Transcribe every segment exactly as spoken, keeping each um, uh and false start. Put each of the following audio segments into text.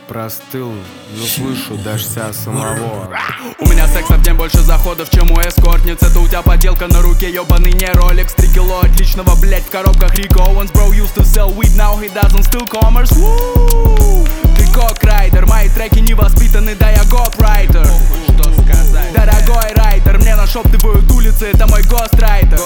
простыл, но слышу дождя самого. У меня секса в день больше заходов, чем у эскортниц. Это у тебя поделка на руке, ёбаный не Rolex. Три кило отличного, блять, в коробках Rick Owens. Bro used to sell weed, now he doesn't still commerce. Woo! Ты кок-райдер, мои треки не воспитаны, да я гоп-райтер. Дорогой райтер, мне нашептывают улицы, это мой гострайтер.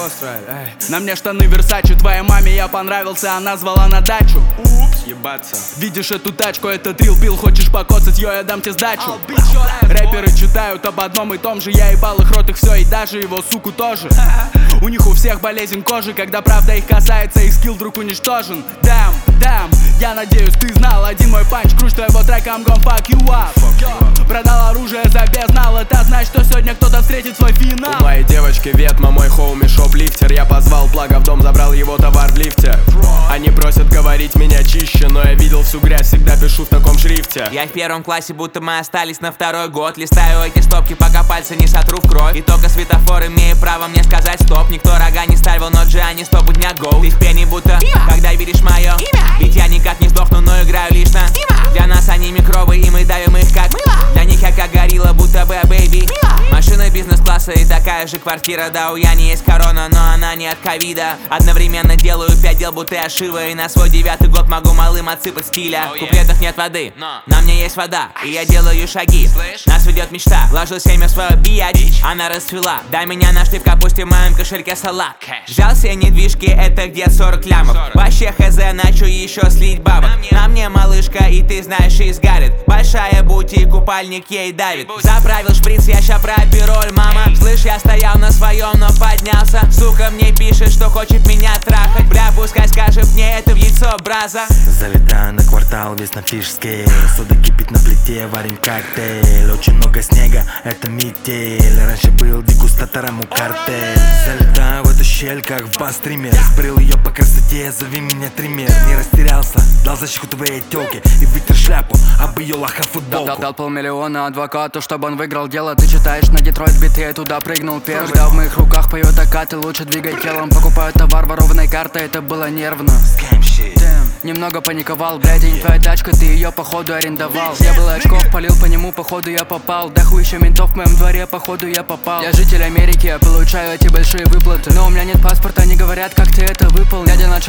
На мне штаны Versace, твоей маме я понравился, она звала на дачу. Упс, ебаться. Видишь эту тачку, это трил пил, хочешь покоцать, йо, я дам тебе сдачу. Рэперы читают об одном и том же, я ебал их рот, их все, и даже его суку тоже. У них у всех болезнь кожи, когда правда их касается, их скилл вдруг уничтожен. Damn, damn, я надеюсь ты знал, один мой панч, круче твоего трека, I'm gon' fuck you up. Продал оружие за безнал, это значит, что сегодня кто-то встретит свой финал. У моей девочки Ветма, мой хоуми шоплифтер. Я позвал Плага в дом, забрал его товар в лифте. Они просят говорить меня чище, но я видел всю грязь, всегда пишу в таком шрифте. Я в первом классе, будто мы остались на второй год. Листаю эти стопки, пока пальцы не сотру в кровь. И только светофор имеет право мне сказать стоп. Никто рога не ставил, но Джиани стоп у дня гоу. Ты в пене будто, когда видишь мое имя. Ведь я никак не сдохну, но играю лишь на Для нас они микробы, и мы давим их как Для них я как горилла, будто бы бэйби. Машина бизнес-класса и такая же квартира. Да, у Яни есть корона, но она не от ковида. Одновременно делаю пять дел, будто я Шива. И на свой девятый год могу малым отсыпать стиля. В куплетах нет воды, на мне есть вода. И я делаю шаги, нас ведет мечта. Вложил семя в свою биять, она расцвела. Дай меня наш в капусте, в моем кошельке салат. Взял себе недвижки, это где сорок лямов. Вообще хз, начал еще слить бабок. На мне малышка, и ты знаешь, и сгарит. Большая бути, купальник ей давит. Заправил шприц, я ща пропью роль, мама. Слышь, я стоял на своем, но поднялся. Сука мне пишет, что хочет меня трахать. Бля, пускай скажет мне это в яйцо, браза. Залетаю на квартал, весь на фишске. Сода кипит на плите, варим коктейль. Очень много снега, это метель. Раньше был дегустатором у картель. Залетаю в эту щель, как в бас-стример. Сбрил ее по красоте, зови меня триммер. Не растерялся, дал защиту твоей тёлке. И вытер шляпу, об ее лоха футболку. Дал, дал полмиллиона адвокату, чтобы он выиграл дело. Ты читаешь на Детройт биты, я туда прыгнул первый. Когда в моих руках поет акаты, лучше двигай телом. Покупаю товар ворованной картой, это было нервно. Damn. Немного паниковал, блядь, не твоя тачка, ты ее походу арендовал. Я был очков, полил по нему, походу я попал. Да хуй еще ментов в моем дворе, походу я попал. Я житель Америки, я получаю эти большие выплаты. Но у меня нет паспорта, они говорят, как ты это выполнил. Дядя начал